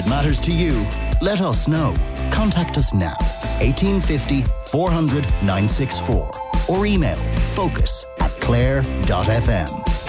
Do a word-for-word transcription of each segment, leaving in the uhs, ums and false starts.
If it matters to you, let us know. Contact us now, eighteen fifty, four hundred, nine six four, or email focus at clare dot f m.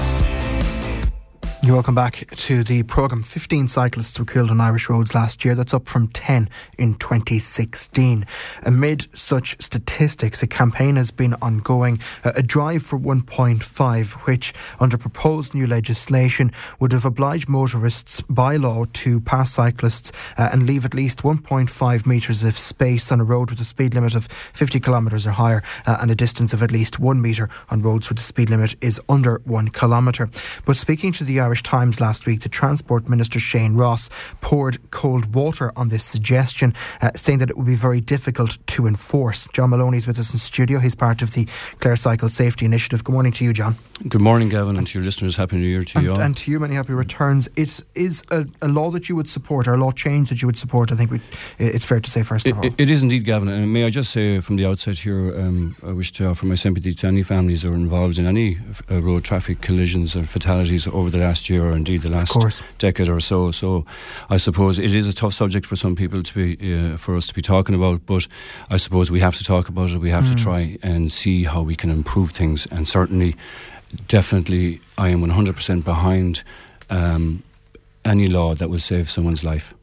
You're welcome back to the programme. fifteen cyclists were killed on Irish roads last year. That's up from ten in twenty sixteen. Amid such statistics, a campaign has been ongoing, a drive for one point five, which, under proposed new legislation, would have obliged motorists by law to pass cyclists uh, and leave at least one point five metres of space on a road with a speed limit of fifty kilometres or higher uh, and a distance of at least one metre on roads where the speed limit is under one kilometre. But speaking to the Irish Times last week, the Transport Minister Shane Ross poured cold water on this suggestion, uh, saying that it would be very difficult to enforce. John Maloney is with us in studio. He's part of the Clare Cycle Safety Initiative. Good morning to you, John. Good morning, Gavin, and to your listeners. Happy New Year to and, you all. And to you, many happy returns. It is a, a law that you would support, or a law change that you would support, I think we, it's fair to say, first it, of all. It, it is indeed, Gavin. And may I just say from the outset here, um, I wish to offer my sympathy to any families that are involved in any uh, road traffic collisions or fatalities over the last year, or indeed the last decade or so. So I suppose it is a tough subject for some people to be, uh, for us to be talking about, but I suppose we have to talk about it. We have mm. to try and see how we can improve things, and certainly, definitely, I am one hundred percent behind um, any law that will save someone's life.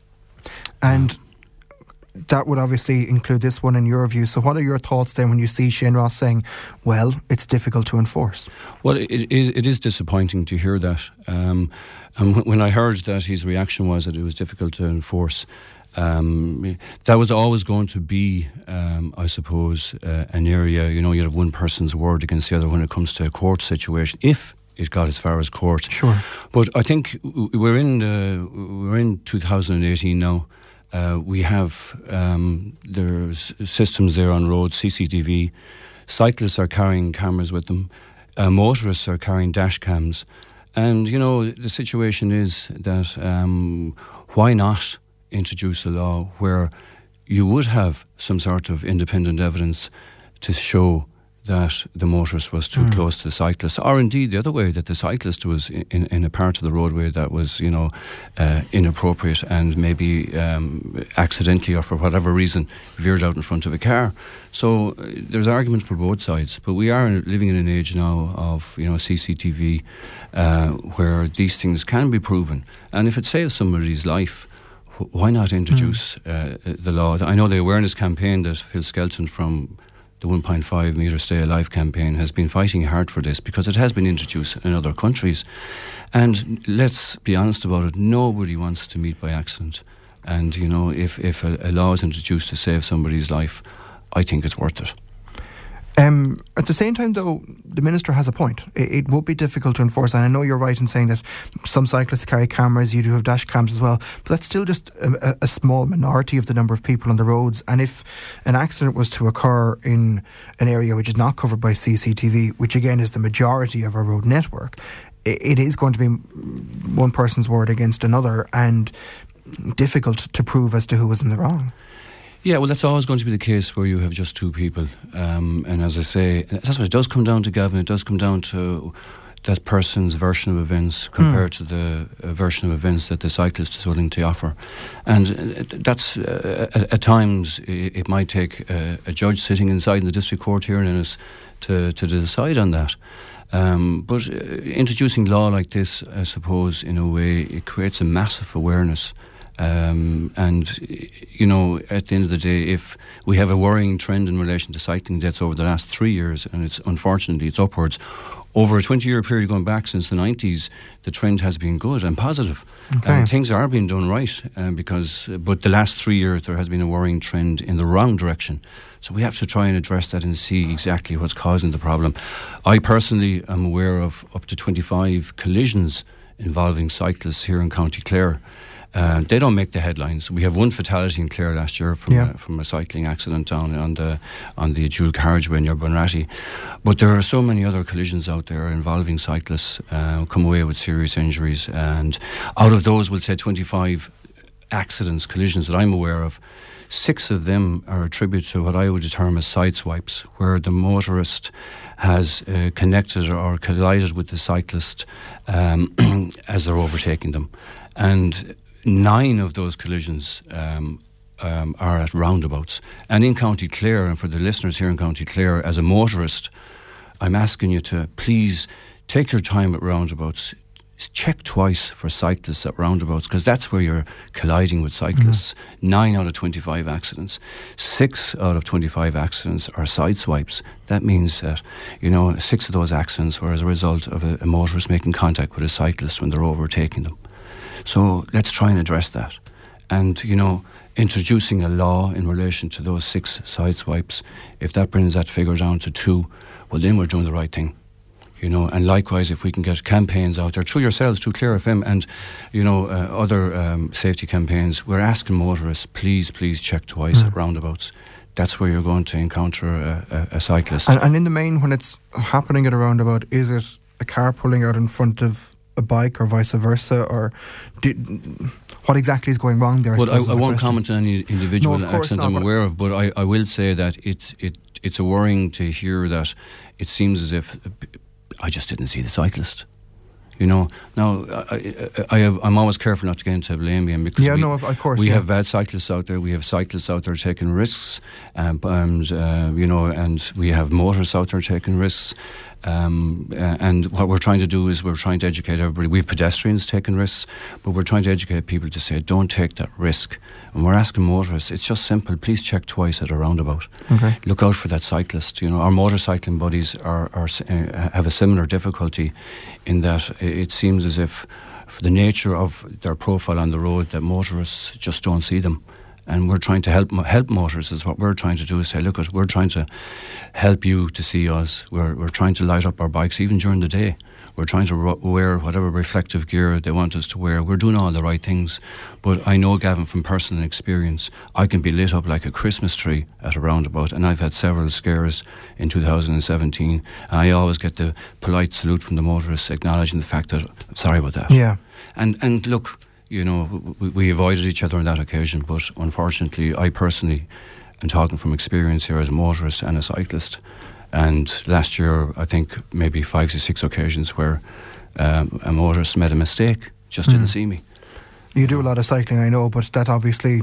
And that would obviously include this one in your view. So what are your thoughts then when you see Shane Ross saying, well, it's difficult to enforce? Well, it, it, is, it is disappointing to hear that. Um, and when I heard that his reaction was that it was difficult to enforce, um, that was always going to be, um, I suppose, uh, an area, you know, you have one person's word against the other when it comes to a court situation, if it got as far as court. Sure. But I think we're in, uh, we're in two thousand eighteen now. Uh, we have um, there's systems there on roads, C C T V. Cyclists are carrying cameras with them. Uh, motorists are carrying dash cams. And, you know, the situation is that um, why not introduce a law where you would have some sort of independent evidence to show that the motorist was too mm. close to the cyclist, or indeed the other way, that the cyclist was in, in a part of the roadway that was, you know, uh, inappropriate and maybe um, accidentally or for whatever reason veered out in front of a car. So uh, there's argument for both sides, but we are living in an age now of, you know, C C T V uh, where these things can be proven, and if it saves somebody's life, wh- why not introduce mm. uh, the law? I know the awareness campaign that Phil Skelton from the one point five metre Stay Alive campaign has been fighting hard for this, because it has been introduced in other countries. And let's be honest about it, nobody wants to meet by accident. And, you know, if, if a, a law is introduced to save somebody's life, I think it's worth it. Um, at the same time, though, the Minister has a point. It, it would be difficult to enforce, and I know you're right in saying that some cyclists carry cameras, you do have dash cams as well, but that's still just a, a small minority of the number of people on the roads. And if an accident was to occur in an area which is not covered by C C T V, which again is the majority of our road network, it, it is going to be one person's word against another, and difficult to prove as to who was in the wrong. Yeah, well, that's always going to be the case where you have just two people. Um, and as I say, that's what it does come down to, Gavin. It does come down to that person's version of events compared mm. to the uh, version of events that the cyclist is willing to offer. And uh, that's, uh, at, at times, it, it might take uh, a judge sitting inside in the district court here in Ennis to, to decide on that. Um, but uh, introducing law like this, I suppose, in a way, it creates a massive awareness. Um, and, you know, at the end of the day, if we have a worrying trend in relation to cycling deaths over the last three years, and it's unfortunately it's upwards, over a twenty-year period going back since the nineties, the trend has been good and positive. Okay. And things are being done right, um, because, but the last three years there has been a worrying trend in the wrong direction. So we have to try and address that and see exactly what's causing the problem. I personally am aware of up to twenty-five collisions involving cyclists here in County Clare. Uh, they don't make the headlines. We have one fatality in Clare last year from yeah. uh, from a cycling accident down on the on the dual carriageway near Bunratty. But there are so many other collisions out there involving cyclists uh, who come away with serious injuries. And out of those, we'll say twenty-five accidents, collisions that I'm aware of, six of them are attributed to what I would term as sideswipes, where the motorist has uh, connected or collided with the cyclist um, as they're overtaking them. And nine of those collisions um, um, are at roundabouts. And in County Clare, and for the listeners here in County Clare, as a motorist, I'm asking you to please take your time at roundabouts. Check twice for cyclists at roundabouts, because that's where you're colliding with cyclists. Mm-hmm. Nine out of twenty-five accidents. Six out of twenty-five accidents are side swipes. That means that, you know, six of those accidents were as a result of a, a motorist making contact with a cyclist when they're overtaking them. So let's try and address that. And, you know, introducing a law in relation to those six side swipes, if that brings that figure down to two, well, then we're doing the right thing. You know, and likewise, if we can get campaigns out there through yourselves, through Clare F M, and you know, uh, other um, safety campaigns, we're asking motorists, please, please check twice mm. at roundabouts. That's where you're going to encounter a, a, a cyclist. And, and in the main, when it's happening at a roundabout, is it a car pulling out in front of a bike or vice versa, or do, what exactly is going wrong there? I well, I, I won't question. comment on any individual no, accident not, I'm aware of, but I, I will say that it, it it's a worrying to hear that it seems as if I just didn't see the cyclist. You know, now I, I, I have, I'm always careful not to get into blame game, because yeah, we, no, of, of course, we yeah. have bad cyclists out there. We have cyclists out there taking risks, um, and uh, you know, and we have motorists out there taking risks. Um, uh, and what we're trying to do is we're trying to educate everybody. We have pedestrians taking risks, but we're trying to educate people to say, don't take that risk. And we're asking motorists, it's just simple, please check twice at a roundabout. Okay. Look out for that cyclist. You know, our motorcycling buddies are, are uh, have a similar difficulty in that it seems as if, for the nature of their profile on the road, that motorists just don't see them. And we're trying to help help motorists. Is what we're trying to do, is say, look, we're trying to help you to see us. We're we're trying to light up our bikes even during the day. We're trying to ro- wear whatever reflective gear they want us to wear. We're doing all the right things. But I know, Gavin, from personal experience, I can be lit up like a Christmas tree at a roundabout, and I've had several scares in two thousand seventeen. And I always get the polite salute from the motorists acknowledging the fact that, I'm sorry about that. Yeah. And and look, you know, we, we avoided each other on that occasion, but unfortunately, I personally am talking from experience here as a motorist and a cyclist. And last year, I think maybe five to six occasions where um, a motorist made a mistake, just mm. didn't see me. You do a lot of cycling, I know, but that obviously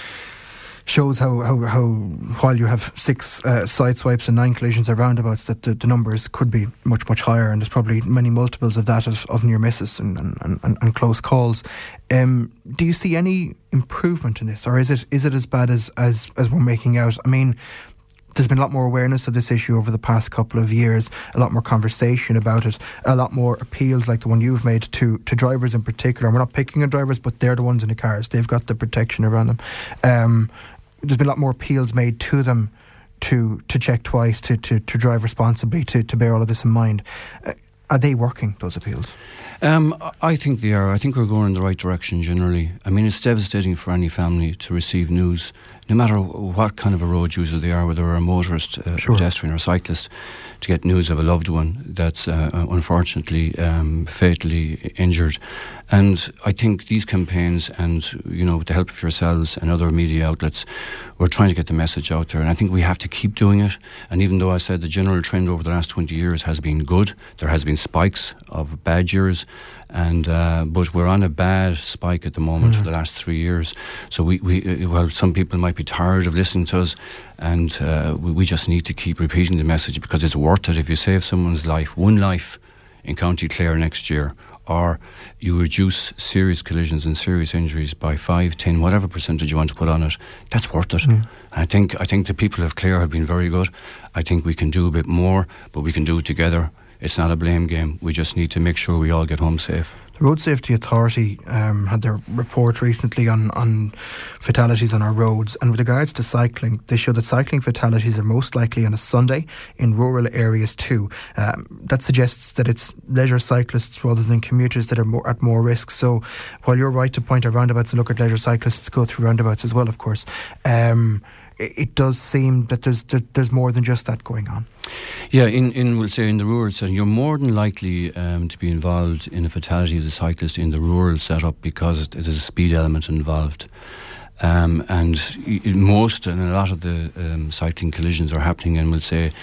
shows how, how, how while you have six uh, side swipes and nine collisions at roundabouts, that the, the numbers could be much, much higher, and there's probably many multiples of that of, of near misses and, and, and, and close calls. Um, do you see any improvement in this, or is it is it as bad as, as, as we're making out? I mean, there's been a lot more awareness of this issue over the past couple of years, a lot more conversation about it, a lot more appeals like the one you've made to, to drivers in particular. And we're not picking on drivers, but they're the ones in the cars. They've got the protection around them. Um, there's been a lot more appeals made to them to to check twice, to, to, to drive responsibly, to, to bear all of this in mind. Uh, are they working, those appeals? Um, I think they are. I think we're going in the right direction generally. I mean, it's devastating for any family to receive news, no matter what kind of a road user they are, whether they're a motorist, a sure. pedestrian or cyclist, to get news of a loved one that's uh, unfortunately um, fatally injured. And I think these campaigns and, you know, with the help of yourselves and other media outlets, we're trying to get the message out there. And I think we have to keep doing it. And even though I said the general trend over the last twenty years has been good, there has been spikes of bad years, and uh, but we're on a bad spike at the moment mm. for the last three years. So we, we well, some people might be tired of listening to us, and uh, we, we just need to keep repeating the message, because it's worth it. If you save someone's life, one life in County Clare next year, or you reduce serious collisions and serious injuries by five, ten, whatever percentage you want to put on it, that's worth it. Mm. I think I think the people of Clare have been very good. I think we can do a bit more, but we can do it together. It's not a blame game. We just need to make sure we all get home safe. The Road Safety Authority um, had their report recently on, on fatalities on our roads, and with regards to cycling, they show that cycling fatalities are most likely on a Sunday in rural areas too. Um, that suggests that it's leisure cyclists rather than commuters that are more, at more risk. So while you're right to point at roundabouts and look at leisure cyclists go through roundabouts as well, of course, um, it, it does seem that there's there, there's more than just that going on. Yeah, in, in we'll say in the rural setting, you're more than likely um, to be involved in a fatality as a cyclist in the rural setup, because there's a speed element involved. Um, and most and a lot of the um, cycling collisions are happening in, we'll say,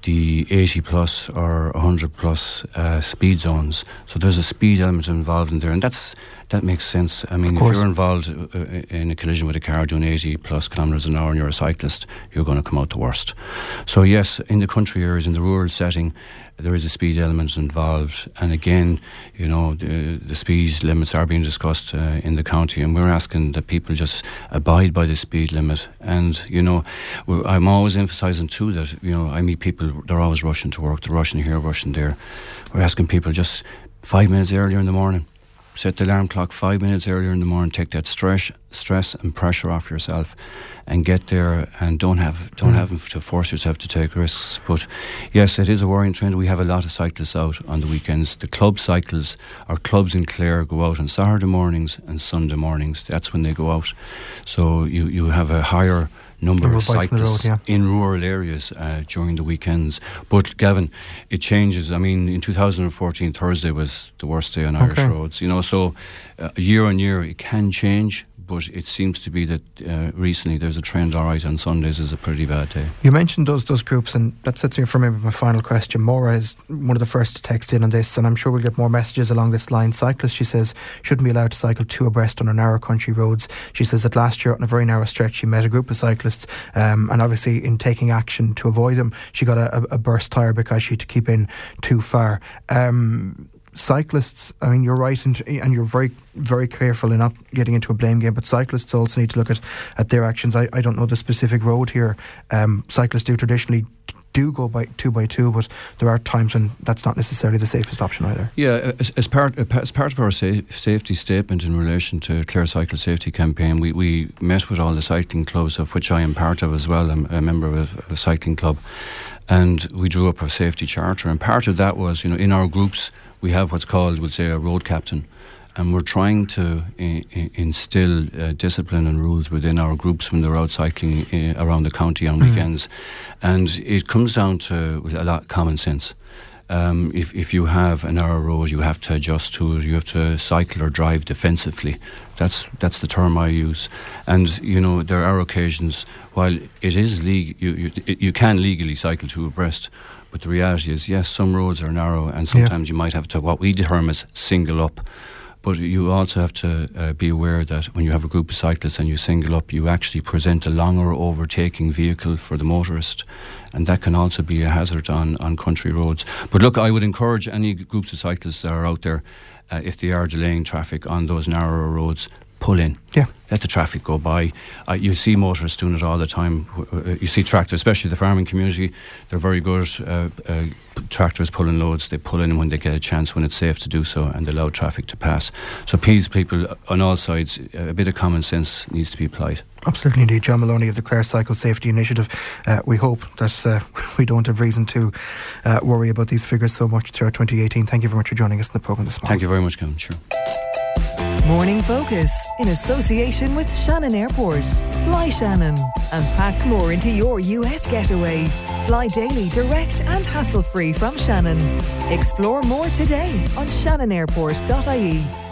the eighty plus or one hundred plus uh, speed zones. So there's a speed element involved in there, and that's that makes sense. I mean, if you're involved uh, in a collision with a car doing eighty plus kilometres an hour and you're a cyclist, you're going to come out the worst. So yes, in the country areas, in the rural setting, there is a speed element involved, and again, you know, the, the speed limits are being discussed uh, in the county, and we're asking that people just abide by the speed limit. And you know, we're, I'm always emphasising too that, you know, I meet people, they're always rushing to work, they're rushing here, rushing there. We're asking people just five minutes earlier in the morning, set the alarm clock five minutes earlier in the morning, take that stress stress and pressure off yourself and get there, and don't have don't mm. have to force yourself to take risks. But yes, it is a worrying trend. We have a lot of cyclists out on the weekends. The club cycles, our clubs in Clare, go out on Saturday mornings and Sunday mornings. That's when they go out. So you, you have a higher number of cyclists in, road, yeah. in rural areas uh, during the weekends. But Gavin, it changes. I mean, in two thousand fourteen, Thursday was the worst day on Irish okay. roads. You know, so uh, year on year it can change. But it seems to be that uh, recently there's a trend, all right, on Sundays is a pretty bad day. You mentioned those those groups, and that sets me for maybe my final question. Maura is one of the first to text in on this, and I'm sure we'll get more messages along this line. Cyclists, she says, shouldn't be allowed to cycle two abreast on our narrow country roads. She says that last year on a very narrow stretch she met a group of cyclists, um, and obviously in taking action to avoid them, she got a, a burst tyre because she had to keep in too far. Um... Cyclists, I mean, you're right, and, and you're very, very careful in not getting into a blame game, but cyclists also need to look at, at their actions. I, I don't know the specific road here. Um, cyclists do traditionally do go by two by two, but there are times when that's not necessarily the safest option either. Yeah, as, as part as part of our sa- safety statement in relation to Clare Cycle Safety Campaign, we, we met with all the cycling clubs, of which I am part of as well. I'm a member of a cycling club, and we drew up a safety charter, and part of that was, you know, in our groups we have what's called, we'll say, a road captain, and we're trying to I- I instill uh, discipline and rules within our groups when they're out cycling uh, around the county on mm. weekends. And it comes down to a lot of common sense. Um, if, if you have a narrow road, you have to adjust to it. You have to cycle or drive defensively. That's that's the term I use. And you know, there are occasions, while it is legal, you, you you can legally cycle two abreast, but the reality is, yes, some roads are narrow, and sometimes yeah. you might have to, what we term as single up. But you also have to uh, be aware that when you have a group of cyclists and you single up, you actually present a longer overtaking vehicle for the motorist, and that can also be a hazard on, on country roads. But look, I would encourage any groups of cyclists that are out there, uh, if they are delaying traffic on those narrower roads, pull in. Yeah. Let the traffic go by. Uh, you see motorists doing it all the time. Uh, you see tractors, especially the farming community, they're very good. Uh, uh, tractors pulling loads, they pull in when they get a chance, when it's safe to do so, and allow traffic to pass. So please, people on all sides, a bit of common sense needs to be applied. Absolutely indeed. John Maloney of the Clare Cycle Safety Initiative. Uh, we hope that uh, we don't have reason to uh, worry about these figures so much throughout twenty eighteen. Thank you very much for joining us in the programme this morning. Thank you very much, Kevin. Sure. Morning Focus in association with Shannon Airport. Fly Shannon and pack more into your U S getaway. Fly daily, direct and hassle-free from Shannon. Explore more today on shannon airport dot I E.